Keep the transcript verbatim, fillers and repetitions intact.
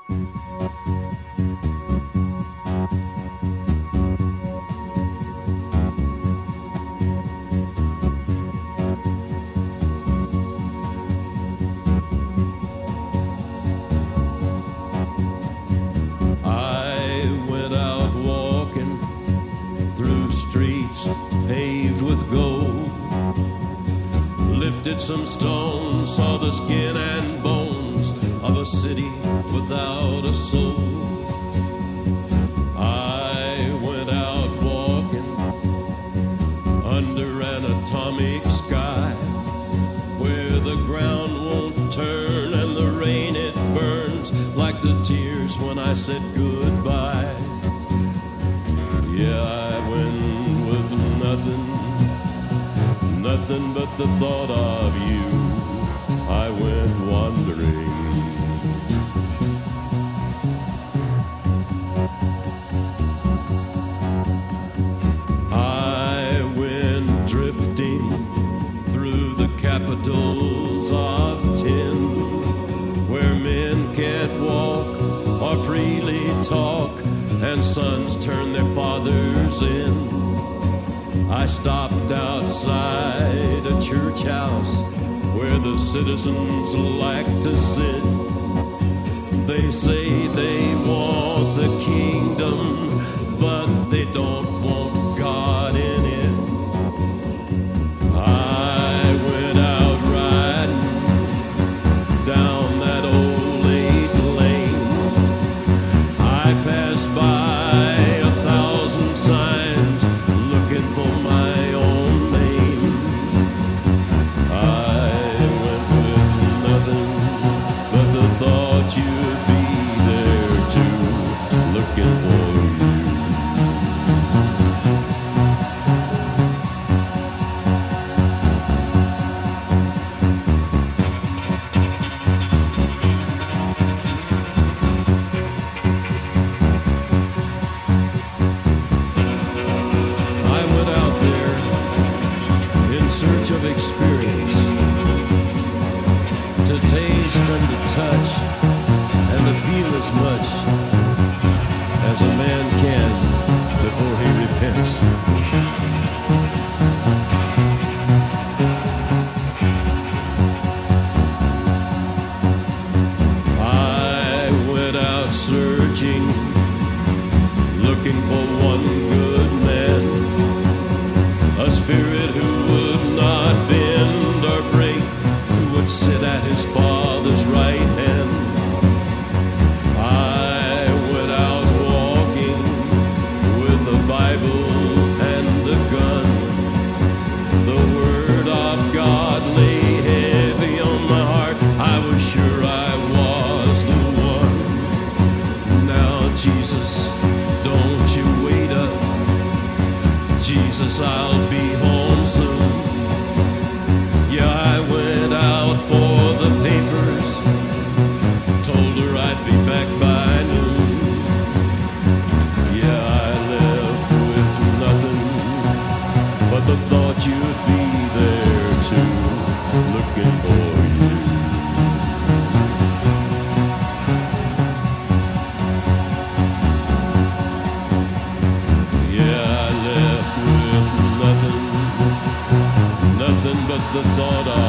Paved with gold, lifted some stones, saw the skin and bones of a city without a soul. I went out walking under an atomic sky, where the ground won't turn and the rain it burns like the tears when I said goodbye. Yeah, I went Nothing, nothing but the thought of you. I went wandering. I went drifting through the capitals of tin, where men can't walk or freely talk, and sons turn their fathers in. I stopped outside a church house where the citizens like to sit. They say they want the kingdom, but they don't want God in it. I went out riding down that old eight lane. I passed by a thousand signs looking for my own name. I went with nothing but the thought you'd be there too, looking for you. Search of experience, to taste and to touch and to feel as much as a man can before he repents. I went out searching, looking for one good man, a spirit who would not bend or break, who would sit at his Father's right hand. I went out walking with a Bible and a gun. The Word of God lay heavy on my heart. I was sure I was the one. Now, Jesus, don't you wait up. Jesus, I'll be home soon. Yeah, I went out for the papers, told her I'd be back by noon. Yeah, I left with nothing but the thought you'd be there too, looking for you. Yeah, I left with nothing, nothing but the thought of